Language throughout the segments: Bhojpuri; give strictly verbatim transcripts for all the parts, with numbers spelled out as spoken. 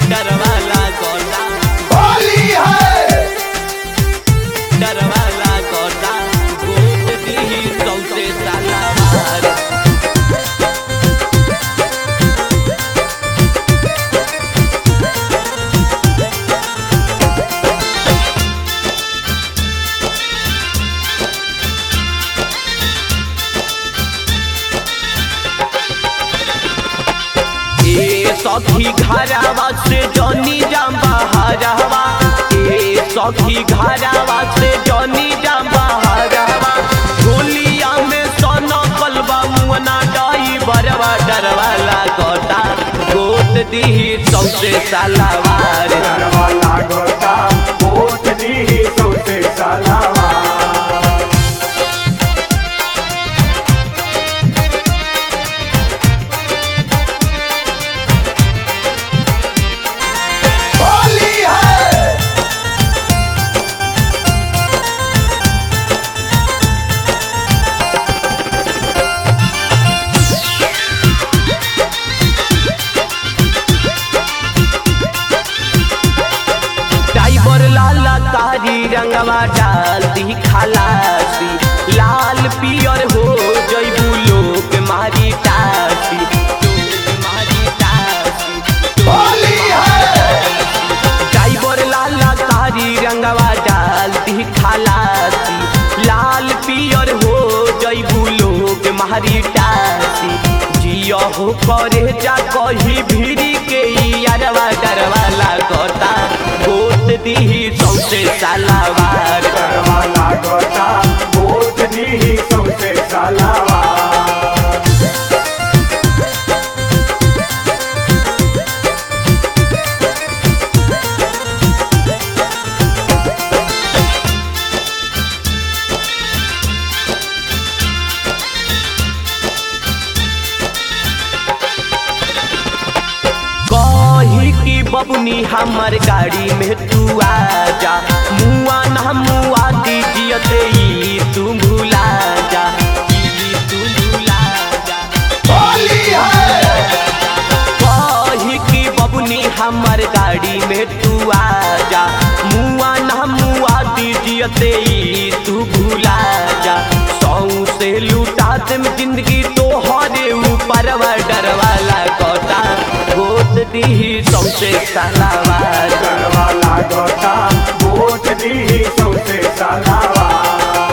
डरवाला गोटा होली है डरवाला गोटा गोद दी सौसे सालावार सखी घरावा से जनी जाम्बा हरावा ए सखी घरावा से जनी जाम्बा हरावा होलिया में सोना कलबा मुअना डाई बरवा डरवाला गोटा गोद दी सौसे सालावार डरवाला गोटा गोद दी सौसे सालावार रंगवा डाल दी खलासी लाल पियर हो जइबू लोग मारी टासी लोग मारी टासी होली है ड्राइवर लाला कारी रंगवा डाल दी खलासी लाल पियर हो जइबू लोग मारी टासी जियो हो करे जा कही भिड़ी के यारवा डरवाला गोता गोद दी सौसे सालावार डरवाला गोटा गोद दी सौसे सालावार बबुनी हमर गाड़ी में तू आजा मुआ ना मुआ दीजिए ई तू भूला जा ई तू भूला जा होली है कही की बबुनी हमर गाड़ी में तू आजा मुआ ना मुआ दीजिए ई तू भूला जा सौ से लूटा दम जिंदगी तोहरे ऊपर डरवाला गोटा गोद दी सौसे सालावार डरवाला गोटा गोद दी सौसे सालावार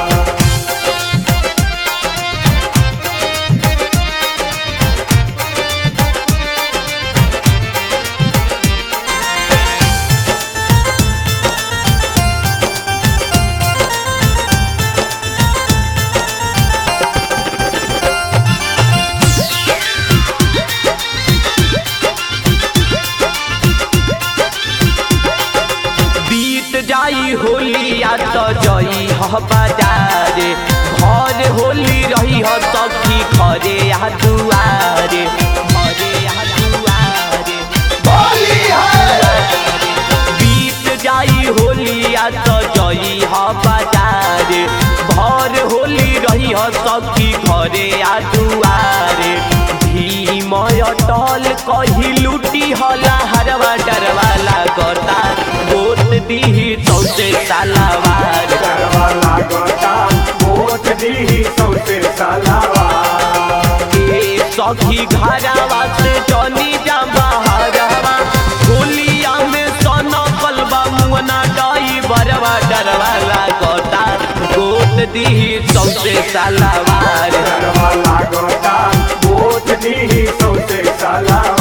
जाई होलिया तो जई ह बाजारे घर होली रही ह सखी घरे आ दुआरे घरे आ दुआरे होली है बीत जाई होलिया तो जई ह बाजारे घर होली रही ह सखी घरे आ दुआरे धीमय टल कही लूटी हला हरवा डरवाला गोता गोद दी सौसे सालावार डरवाला गोटा गोद दी सौसे सालावार ए सखी घरावा से जनी जाम्बा हरावा होलिया में सोना कलबा मुअना डाई बरवा डरवाला गोता गोद दी सौसे सालावार डरवाला गोटा गोद दी सौसे सालावार।